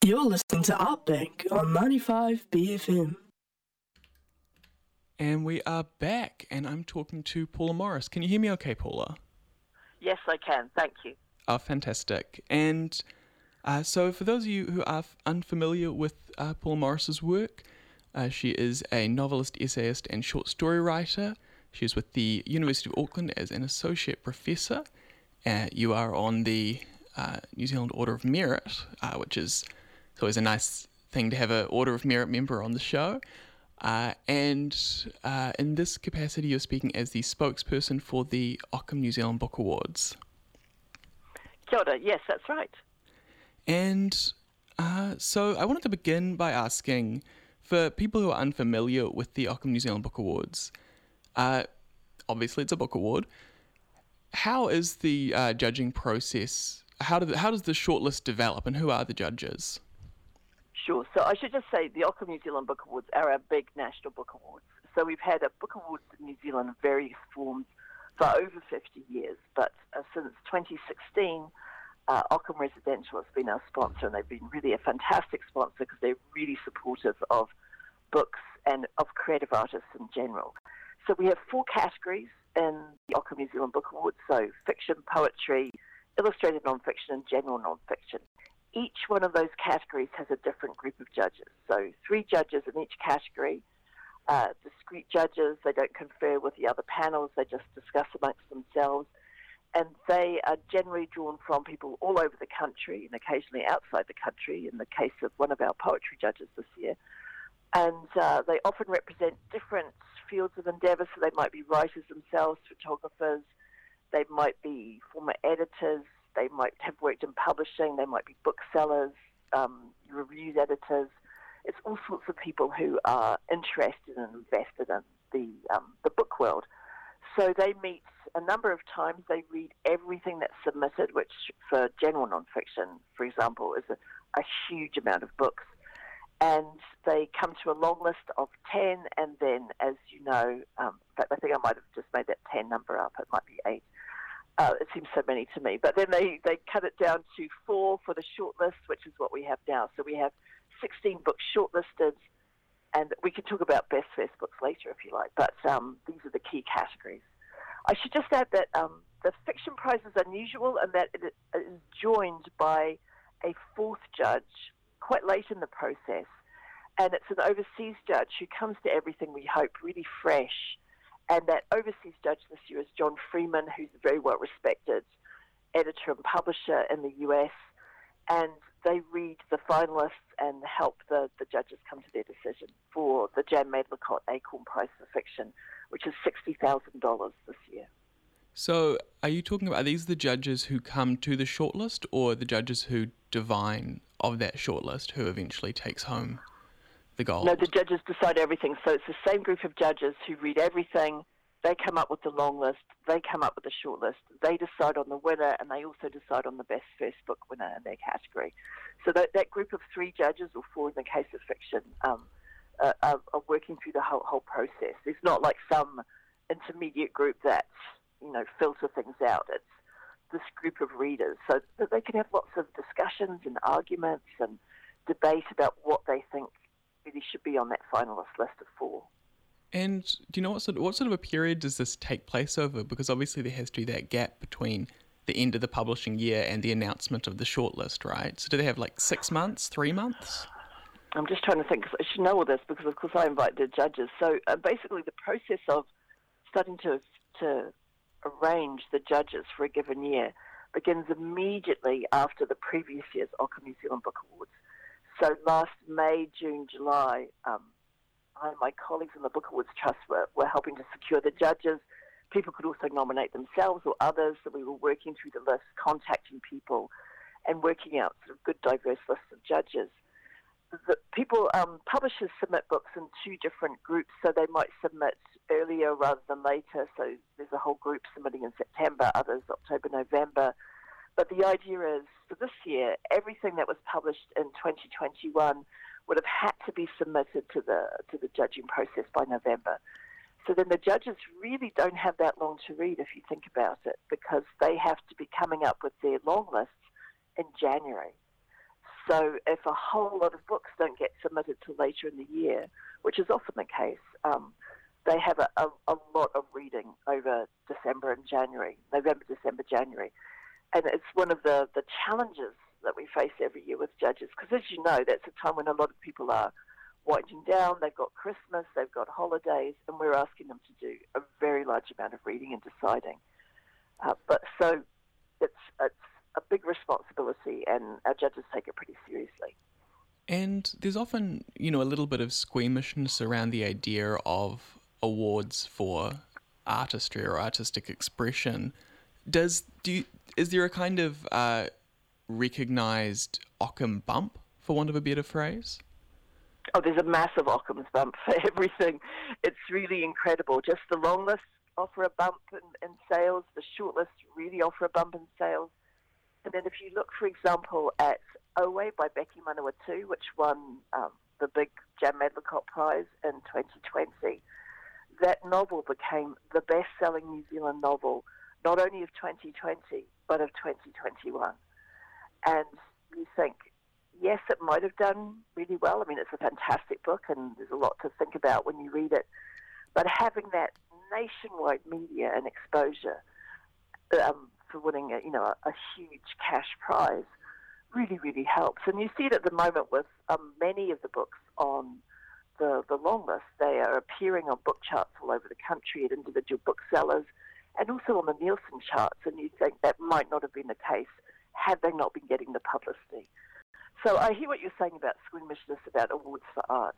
You're listening to Outbank on 95 BFM. And we are back, and I'm talking to Paula Morris. Can you hear me okay, Paula? Yes, I can. Thank you. Oh, fantastic. And so for those of you who are unfamiliar with Paula Morris's work, she is a novelist, essayist, and short story writer. She is with the University of Auckland as an associate professor. You are on the New Zealand Order of Merit, which is always a nice thing to have an Order of Merit member on the show. And in this capacity, you're speaking as the spokesperson for the Ockham New Zealand Book Awards. Kia ora. Yes, that's right. And so I wanted to begin by asking, for people who are unfamiliar with the Ockham New Zealand Book Awards, obviously it's a book award. How is the judging process? How does the shortlist develop, and who are the judges? Sure. So I should just say the Ockham New Zealand Book Awards are our big national book awards. So we've had a book awards in New Zealand in various forms for over 50 years. But since 2016, Ockham Residential has been our sponsor, and they've been really a fantastic sponsor because they're really supportive of books and of creative artists in general. So we have 4 categories in the Ockham New Zealand Book Awards, so fiction, poetry, illustrated non-fiction, and general non-fiction. Each one of those categories has a different group of judges. So 3 judges in each category, discrete judges. They don't confer with the other panels. They just discuss amongst themselves. And they are generally drawn from people all over the country and occasionally outside the country, in the case of one of our poetry judges this year. And they often represent different fields of endeavour. So they might be writers themselves, photographers. They might be former editors. They might have worked in publishing. They might be booksellers, reviews editors. It's all sorts of people who are interested and invested in the book world. So they meet a number of times. They read everything that's submitted, which for general nonfiction, for example, is a huge amount of books. And they come to a long list of 10, and then, as you know, in fact, I think I might have just made that 10 number up. It might be 8. It seems so many to me. But then they cut it down to 4 for the shortlist, which is what we have now. So we have 16 books shortlisted, and we can talk about best first books later if you like. But these are the key categories. I should just add that the fiction prize is unusual in that it is joined by a 4th judge quite late in the process. And it's an overseas judge who comes to everything, we hope, really fresh. And that overseas judge this year is John Freeman, who's a very well-respected editor and publisher in the US. And they read the finalists and help the judges come to their decision for the Jan Medlicott Acorn Prize for Fiction, which is $60,000 this year. So are you talking about, are these the judges who come to the shortlist, or the judges who divine of that shortlist who eventually takes home the gold? No, the judges decide everything. So it's the same group of judges who read everything. They come up with the long list. They come up with the short list. They decide on the winner, and they also decide on the best first book winner in their category. So that group of 3 judges, or 4 in the case of fiction, are working through the whole process. There's not like some intermediate group that, filter things out. It's this group of readers, so that they can have lots of discussions and arguments and debate about what they think really should be on that finalist list of 4. And do you know what sort of a period does this take place over? Because obviously there has to be that gap between the end of the publishing year and the announcement of the shortlist, right? So do they have like 6 months, 3 months? I'm just trying to think, 'cause I should know all this because, of course, I invite the judges. So basically the process of starting to arrange the judges for a given year begins immediately after the previous year's Ockham New Zealand Book Awards. So last May, June, July, I and my colleagues in the Book Awards Trust were helping to secure the judges. People could also nominate themselves or others, so we were working through the list, contacting people and working out sort of good, diverse lists of judges. Publishers submit books in 2 different groups, so they might submit earlier rather than later. So there's a whole group submitting in September, others October, November. But the idea is, for this year, everything that was published in 2021 would have had to be submitted to the judging process by November. So then the judges really don't have that long to read if you think about it, because they have to be coming up with their long lists in January. so if a whole lot of books don't get submitted till later in the year, which is often the case, they have a lot of reading over November, December, January. And it's one of the challenges that we face every year with judges, because as you know, that's a time when a lot of people are winding down, they've got Christmas, they've got holidays, and we're asking them to do a very large amount of reading and deciding. But so it's a big responsibility, and our judges take it pretty seriously. And there's often, a little bit of squeamishness around the idea of awards for artistry or artistic expression. Is there a kind of recognised Occam bump, for want of a better phrase? Oh, there's a massive Occam's bump for everything. It's really incredible. Just the long lists offer a bump in sales. The short lists really offer a bump in sales. And then if you look, for example, at Owe by Becky Manawatu, which won the big Jan Medlicott Prize in 2020, that novel became the best-selling New Zealand novel, not only of 2020, but of 2021. And you think, yes, it might have done really well. I mean, it's a fantastic book, and there's a lot to think about when you read it. But having that nationwide media and exposure for winning a huge cash prize really, really helps. And you see it at the moment with many of the books on the long list. They are appearing on book charts all over the country at individual booksellers and also on the Nielsen charts. And you think that might not have been the case had they not been getting the publicity. So I hear what you're saying about squeamishness about awards for art.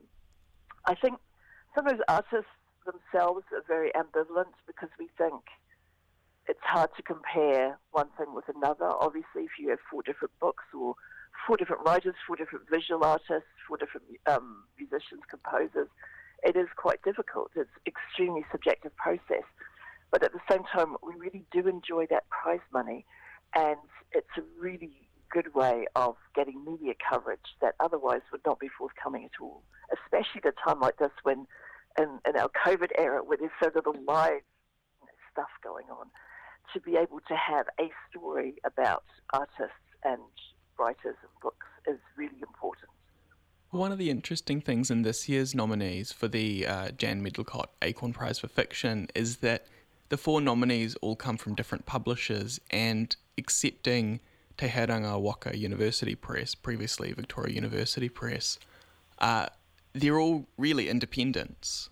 I think sometimes artists themselves are very ambivalent because we think it's hard to compare one thing with another. Obviously, if you have 4 different books or 4 different writers, 4 different visual artists, 4 different musicians, composers, it is quite difficult. It's an extremely subjective process. But at the same time, we really do enjoy that prize money, and it's a really good way of getting media coverage that otherwise would not be forthcoming at all, especially at a time like this when in our COVID era where there's so little live stuff going on. To be able to have a story about artists and writers and books is really important. One of the interesting things in this year's nominees for the Jan Medlicott Acorn Prize for Fiction is that the 4 nominees all come from different publishers, and excepting Te Heranga Waka University Press, previously Victoria University Press, they're all really independents.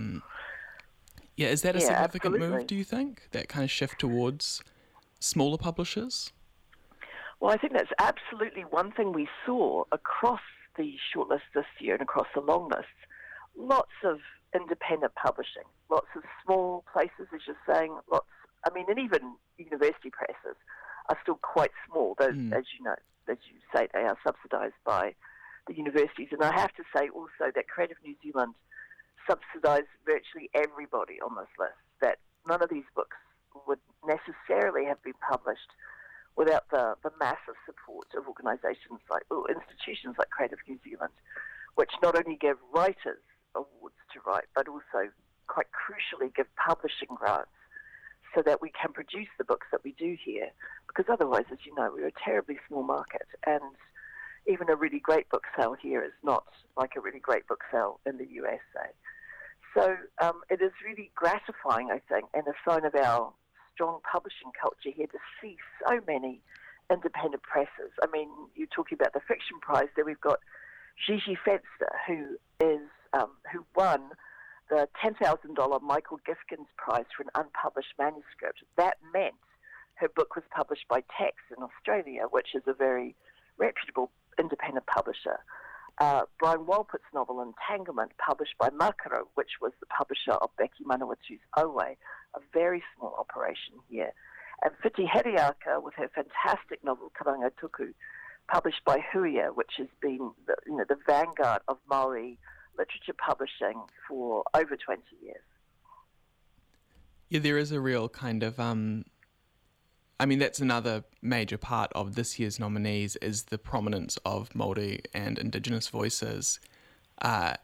Is that a significant move, do you think? That kind of shift towards smaller publishers? Well, I think that's absolutely one thing we saw across the shortlist this year and across the long lists. Lots of independent publishing, lots of small places, as you're saying, and even university presses are still quite small. Those, as you say, they are subsidised by the universities. And I have to say also that Creative New Zealand subsidise virtually everybody on this list, that none of these books would necessarily have been published without the massive support of institutions like Creative New Zealand, which not only give writers awards to write, but also quite crucially give publishing grants so that we can produce the books that we do here, because otherwise, as you know, we're a terribly small market, and even a really great book sale here is not like a really great book sale in the USA. So it is really gratifying, I think, and a sign of our strong publishing culture here to see so many independent presses. I mean, you're talking about the Fiction Prize. There we've got Gigi Fenster, who won the $10,000 Michael Gifkins Prize for an unpublished manuscript. That meant her book was published by Tex in Australia, which is a very reputable independent publisher. Brian Walpott's novel Entanglement, published by Makaro, which was the publisher of Becky Manawatu's Owe, a very small operation here. And Whiti Hiriaka, with her fantastic novel Karanga Tuku, published by Huia, which has been the vanguard of Maori literature publishing for over 20 years. Yeah, there is a real kind of... that's another major part of this year's nominees is the prominence of Māori and Indigenous voices. And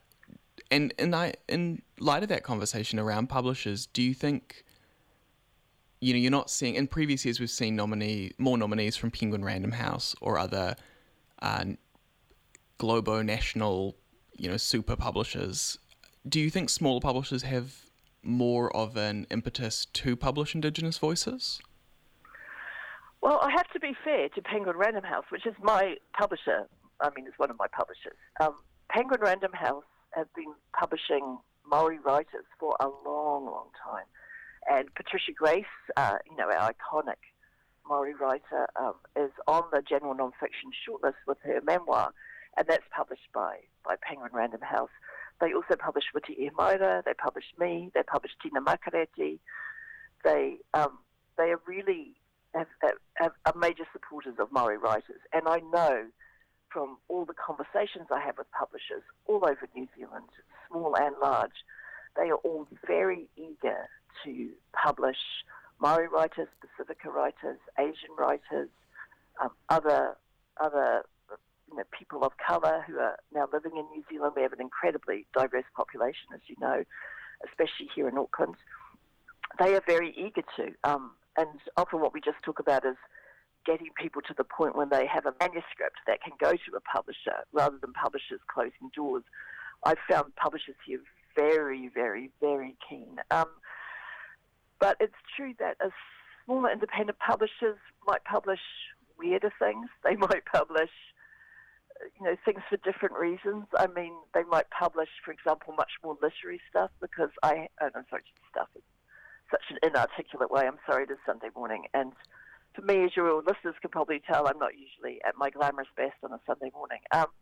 in light of that conversation around publishers, do you think, you're not seeing... In previous years, we've seen more nominees from Penguin Random House or other Globo national, super publishers. Do you think smaller publishers have more of an impetus to publish Indigenous voices? Well, I have to be fair to Penguin Random House, which is my publisher. Is one of my publishers. Penguin Random House have been publishing Maori writers for a long, long time. And Patricia Grace, our iconic Maori writer, is on the general non-fiction shortlist with her memoir, and that's published by Penguin Random House. They also publish Witi Ihmaira, they publish me, they publish Tina Makareti. They are really are major supporters of Maori writers. And I know from all the conversations I have with publishers all over New Zealand, small and large, they are all very eager to publish Maori writers, Pacifica writers, Asian writers, other people of colour who are now living in New Zealand. We have an incredibly diverse population, as you know, especially here in Auckland. They are very eager to. And often what we just talk about is getting people to the point when they have a manuscript that can go to a publisher rather than publishers closing doors. I've found publishers here very, very, very keen. But it's true that smaller independent publishers might publish weirder things. They might publish, things for different reasons. They might publish, for example, much more literary stuff because stuff is such an inarticulate way. I'm sorry, it is Sunday morning. And for me, as your listeners can probably tell, I'm not usually at my glamorous best on a Sunday morning.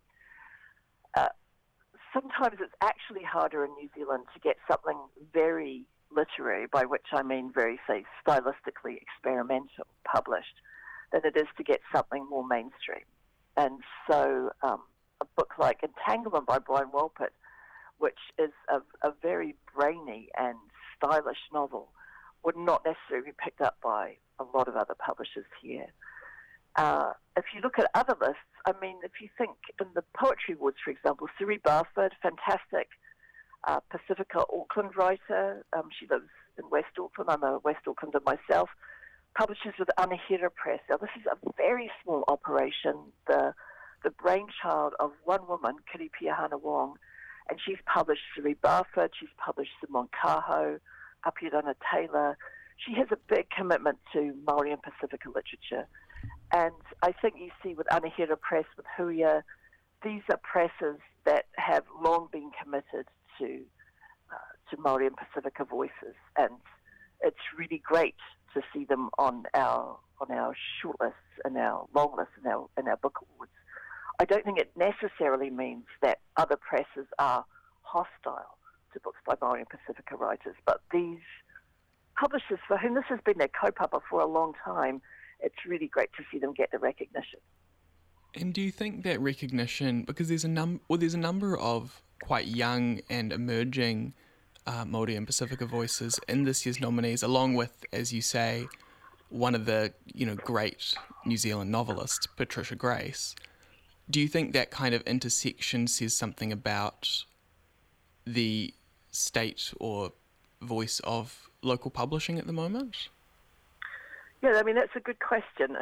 Sometimes it's actually harder in New Zealand to get something very literary, by which I mean very, say, stylistically experimental, published, than it is to get something more mainstream. And so a book like Entanglement by Brian Walpert, which is a very brainy and stylish novel, would not necessarily be picked up by a lot of other publishers here. If you look at other lists, if you think in the Poetry Awards, for example, Siri Barford, fantastic Pacifica Auckland writer. She lives in West Auckland. I'm a West Aucklander myself. Publishes with Anahira Press. Now, this is a very small operation, the brainchild of one woman, Kiripia Hana Wong, and she's published Siri Barford, she's published Simon Kaho, Apirana Taylor. She has a big commitment to Māori and Pacifica literature. And I think you see with Anahira Press, with Huia, these are presses that have long been committed to Māori and Pacifica voices. And it's really great to see them on our shortlists and our long lists and our book awards. I don't think it necessarily means that other presses are hostile to books by Māori and Pacifica writers, but these publishers for whom this has been their kaupapa for a long time, it's really great to see them get the recognition. And do you think that recognition, because there's a number of quite young and emerging Māori and Pacifica voices in this year's nominees, along with, as you say, one of the great New Zealand novelists, Patricia Grace. Do you think that kind of intersection says something about the state or voice of local publishing at the moment? Yeah, that's a good question.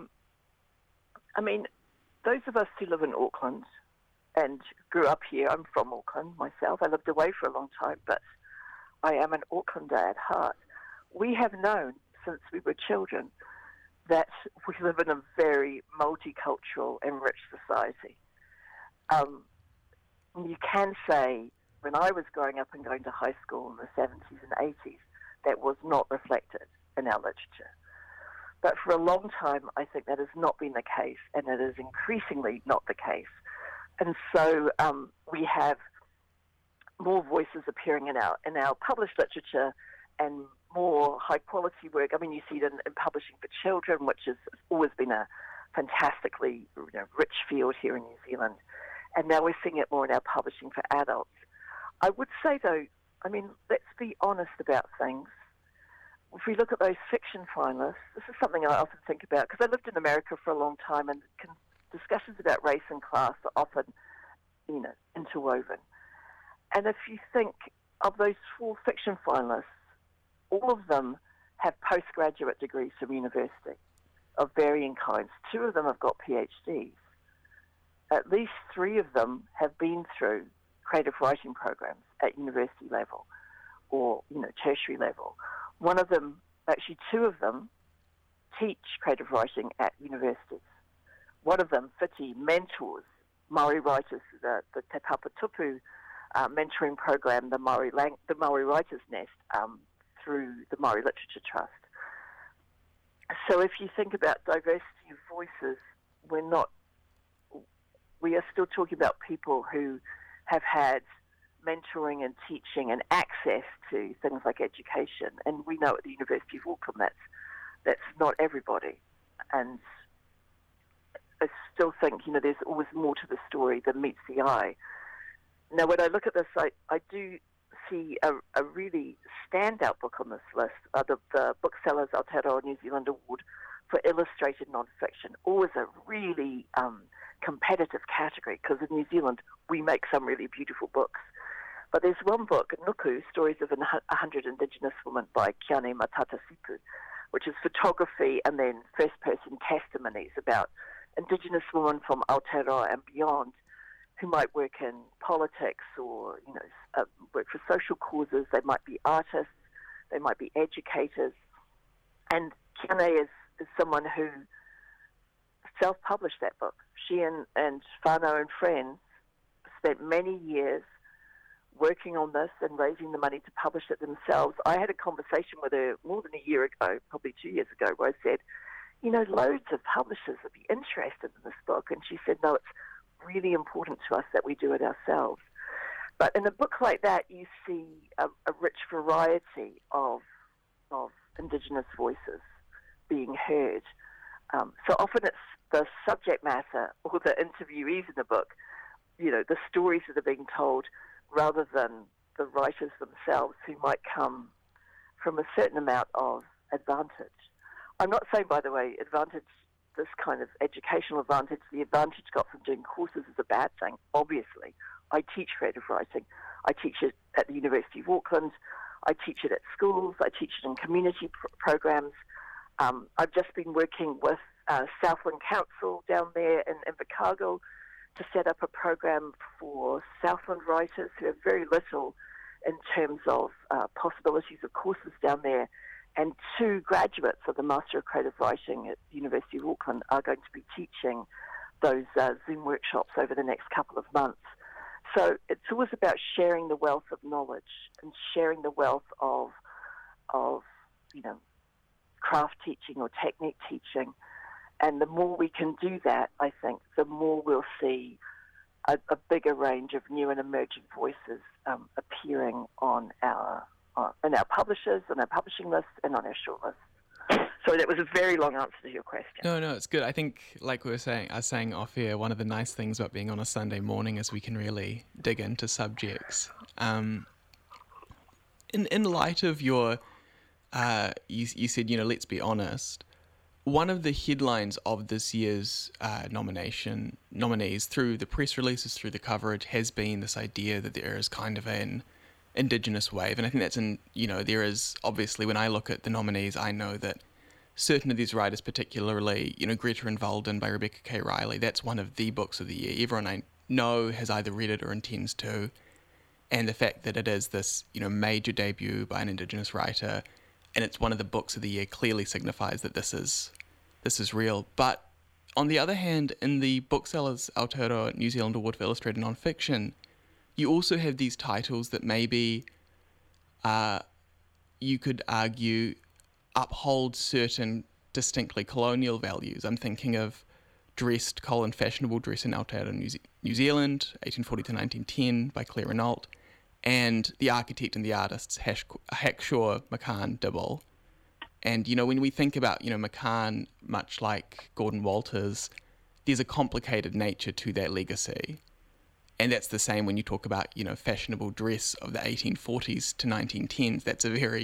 Those of us who live in Auckland and grew up here, I'm from Auckland myself. I lived away for a long time, but I am an Aucklander at heart. We have known since we were children that we live in a very multicultural and rich society. You can say, when I was growing up and going to high school in the 70s and 80s, that was not reflected in our literature. But for a long time, I think that has not been the case, and it is increasingly not the case. And so we have more voices appearing in our published literature and more high-quality work. You see it in publishing for children, which has always been a fantastically rich field here in New Zealand. And now we're seeing it more in our publishing for adults. I would say, though, let's be honest about things. If we look at those fiction finalists, this is something I often think about, because I lived in America for a long time, and discussions about race and class are often, interwoven. And if you think of those 4 fiction finalists, all of them have postgraduate degrees from university of varying kinds. 2 of them have got PhDs. at least 3 of them have been through creative writing programs at university level or, tertiary level. One of them, actually 2 of them, teach creative writing at universities. One of them, Whiti, mentors Maori writers, the Te Papa Tupu mentoring program, the Maori Writers Nest, through the Maori Literature Trust. So if you think about diversity of voices, we are still talking about people who have had mentoring and teaching and access to things like education. And we know at the University of Auckland that's not everybody. And I still think, there's always more to the story than meets the eye. Now, when I look at this, I do see a really standout book on this list, the Booksellers Aotearoa New Zealand Award for Illustrated Nonfiction. Always a really competitive category, because in New Zealand we make some really beautiful books. But there's one book, Nuku, Stories of 100 Indigenous Women by Kiane Matatasipu, which is photography and then first-person testimonies about Indigenous women from Aotearoa and beyond who might work in politics or, work for social causes. They might be artists, they might be educators. And Kiane is someone who self-published that book. She and whānau and friends spent many years working on this and raising the money to publish it themselves. I had a conversation with her more than a year ago, probably 2 years ago, where I said, loads of publishers would be interested in this book. And she said, no, it's really important to us that we do it ourselves. But in a book like that, you see a rich variety of Indigenous voices being heard. So often it's the subject matter or the interviewees in the book, the stories that are being told, rather than the writers themselves, who might come from a certain amount of advantage. I'm not saying, by the way, this kind of educational advantage, the advantage got from doing courses is a bad thing. Obviously, I teach creative writing. I teach it at the University of Auckland. I teach it at schools. I teach it in community programs. I've just been working with Southland Council down there in Invercargill to set up a program for Southland writers who have very little in terms of possibilities of courses down there. And 2 graduates of the Master of Creative Writing at the University of Auckland are going to be teaching those Zoom workshops over the next couple of months. So it's always about sharing the wealth of knowledge and sharing the wealth of craft teaching or technique teaching. And the more we can do that, I think, the more we'll see a bigger range of new and emerging voices appearing on our publishers, on our publishing list, and on our shortlist. Sorry, that was a very long answer to your question. No, it's good. I think, like I was saying off air, one of the nice things about being on a Sunday morning is we can really dig into subjects. In light of your, you said, let's be honest. One of the headlines of this year's nominees, through the press releases, through the coverage, has been this idea that there is kind of an Indigenous wave. And I think that's there is, obviously, when I look at the nominees, I know that certain of these writers, particularly, Greta and Walden by Rebecca K. Riley, that's one of the books of the year. Everyone I know has either read it or intends to. And the fact that it is this, major debut by an Indigenous writer, and it's one of the books of the year, clearly signifies that this is real. But on the other hand, in the Booksellers Aotearoa New Zealand Award for Illustrated Nonfiction, you also have these titles that maybe you could argue uphold certain distinctly colonial values. I'm thinking of Fashionable Dress in Aotearoa New Zealand, 1840 to 1910 by Claire Renault, and The Architect and the Artists, Hackshaw, McCann, Dibble. And, when we think about, McCann, much like Gordon Walters, there's a complicated nature to that legacy. And that's the same when you talk about, fashionable dress of the 1840s to 1910s. That's a very,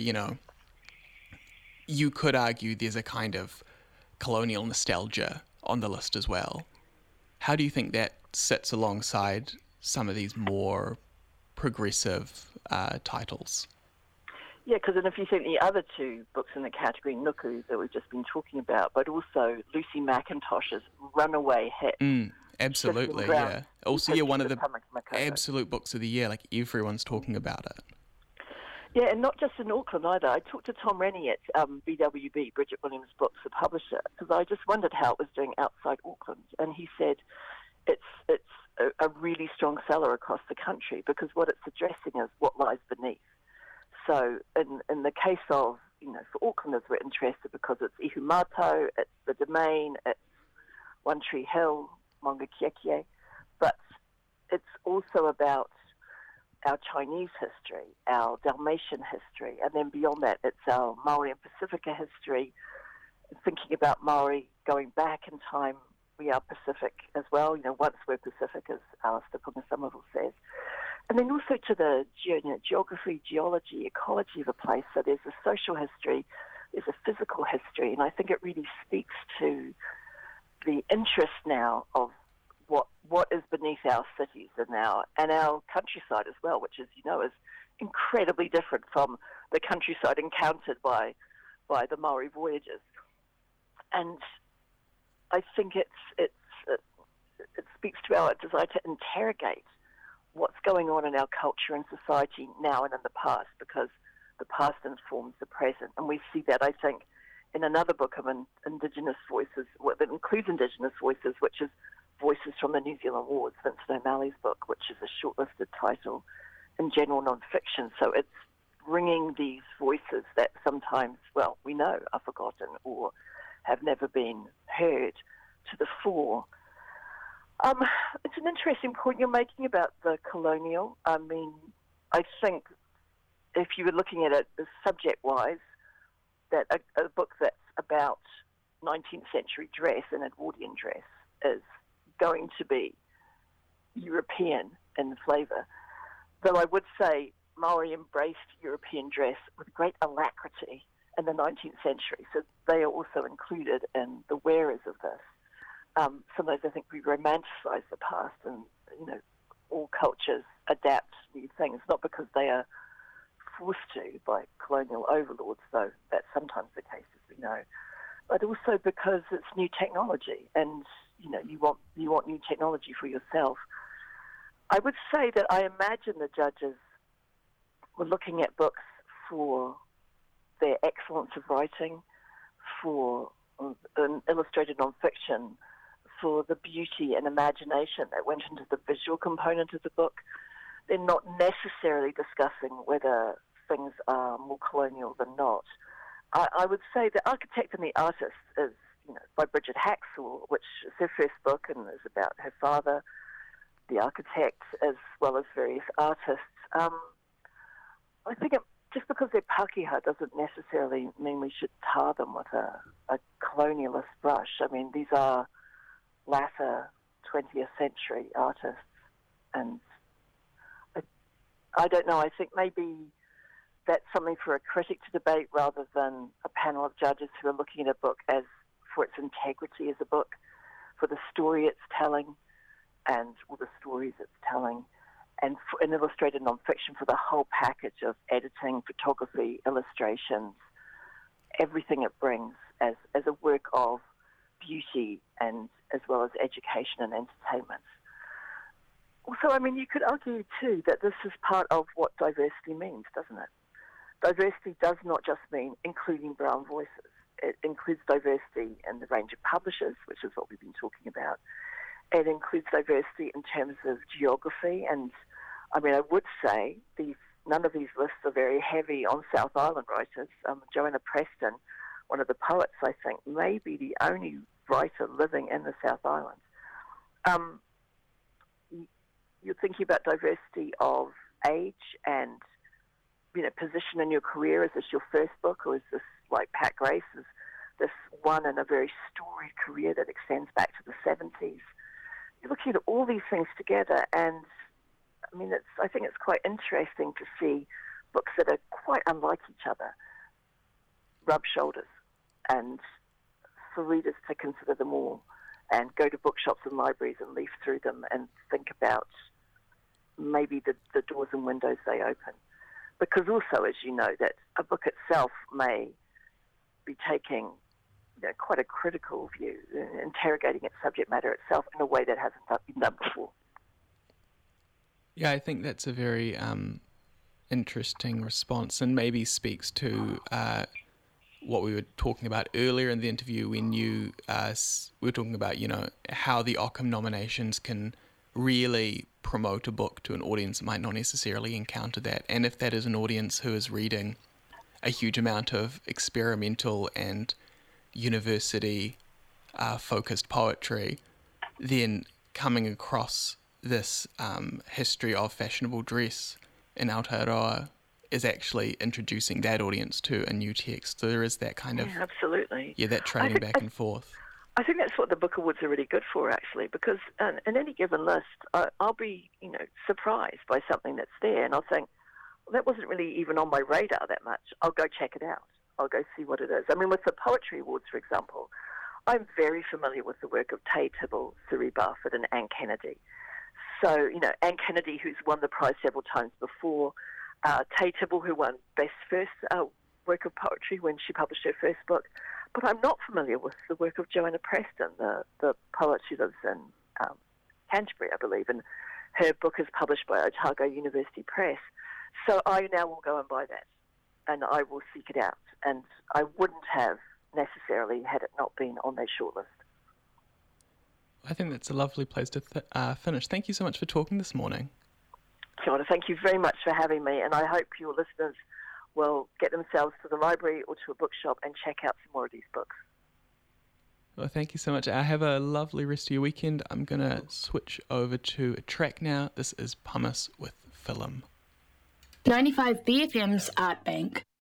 you could argue there's a kind of colonial nostalgia on the list as well. How do you think that sits alongside some of these more progressive titles? Yeah, because if you think the other 2 books in the category, Nuku, that we've just been talking about, but also Lucy McIntosh's runaway hit Absolutely, shifting ground. yeah. Also, yeah, one of the Tamaki Makaurau. absolute books of the year. Like, everyone's talking about it. Yeah, and not just in Auckland either. I talked to Tom Rennie at BWB, Bridget Williams Books, the publisher, because I just wondered how it was doing outside Auckland. And he said it's a really strong seller across the country because what it's addressing is what lies beneath. So in the case of, for Aucklanders, we're interested because it's Ihumato, it's the Domain, it's One Tree Hill, Maunga-Kiakie, but it's also about our Chinese history, our Dalmatian history, and then beyond that, it's our Maori and Pacifica history, thinking about Maori going back in time. We are Pacific as well, once we're Pacific, as Alistair Punga-Somerville says. And then also to the geography, geology, ecology of a place. So there's a social history, there's a physical history, and I think it really speaks to the interest now of what is beneath our cities and our countryside as well, which is incredibly different from the countryside encountered by the Maori voyagers. And I think it speaks to our desire to interrogate what's going on in our culture and society now and in the past, because the past informs the present. And we see that, I think, in another book of Indigenous voices, that includes Indigenous voices, which is Voices from the New Zealand Wars, Vincent O'Malley's book, which is a shortlisted title in general non-fiction. So it's bringing these voices that sometimes, we know are forgotten or have never been heard to the fore. It's an interesting point you're making about the colonial. I mean, I think if you were looking at it subject-wise, that a book that's about 19th century dress and Edwardian dress is going to be European in flavour. Though I would say Maori embraced European dress with great alacrity in the 19th century, so they are also included in the wearers of this. Sometimes I think we romanticize the past, and all cultures adapt new things, not because they are forced to by colonial overlords, though that's sometimes the case, as we know, but also because it's new technology, and you want new technology for yourself. I would say that I imagine the judges were looking at books for their excellence of writing, for illustrated nonfiction, for the beauty and imagination that went into the visual component of the book. They're not necessarily discussing whether things are more colonial than not. I would say The Architect and the Artist is, by Bridget Haxall, which is her first book and is about her father, the architect, as well as various artists. I think just because they're Pākehā doesn't necessarily mean we should tar them with a colonialist brush. I mean, these are latter 20th century artists, and I don't know, I think maybe that's something for a critic to debate rather than a panel of judges who are looking at a book as for its integrity as a book, for the story it's telling, or the stories it's telling, and for an illustrated nonfiction for the whole package of editing, photography, illustrations, everything it brings as a work of beauty and as well as education and entertainment. Also, I mean, you could argue too that this is part of what diversity means, doesn't it? Diversity does not just mean including brown voices. It includes diversity in the range of publishers, which is what we've been talking about. It includes diversity in terms of geography, and I mean, I would say none of these lists are very heavy on South Island writers. Joanna Preston, one of the poets, I think, may be the only writer living in the South Island. You're thinking about diversity of age and, position in your career. Is this your first book, or is this, like Pat Grace, is this one in a very storied career that extends back to the 70s? You're looking at all these things together, and I mean, I think it's quite interesting to see books that are quite unlike each other rub shoulders, and for readers to consider them all and go to bookshops and libraries and leaf through them and think about maybe the doors and windows they open. Because also, as you know, that a book itself may be taking quite a critical view, interrogating its subject matter itself in a way that hasn't been done before. Yeah, I think that's a very interesting response, and maybe speaks to what we were talking about earlier in the interview when we were talking about, how the Ockham nominations can really promote a book to an audience that might not necessarily encounter that. And if that is an audience who is reading a huge amount of experimental and university focused poetry, then coming across this history of fashionable dress in Aotearoa is actually introducing that audience to a new text. So there is that kind of... absolutely. Yeah, that trading back and forth. I think that's what the Book Awards are really good for, actually, because in any given list, I'll be, surprised by something that's there, and I'll think, well, that wasn't really even on my radar that much. I'll go check it out. I'll go see what it is. I mean, with the Poetry Awards, for example, I'm very familiar with the work of Tay Tibble, Siri Barfoot, and Anne Kennedy. So, Anne Kennedy, who's won the prize several times before, Tay Tibble, who won Best First Work of Poetry when she published her first book. But I'm not familiar with the work of Joanna Preston, the poet who lives in Canterbury, I believe, and her book is published by Otago University Press. So I now will go and buy that, and I will seek it out. And I wouldn't have necessarily had it not been on their shortlist. I think that's a lovely place to finish. Thank you so much for talking this morning. Kia ora, thank you very much for having me, and I hope your listeners will get themselves to the library or to a bookshop and check out some more of these books. Well, thank you so much. Have a lovely rest of your weekend. I'm going to switch over to a track now. This is Pumice with Film. 95 BFM's Art Bank.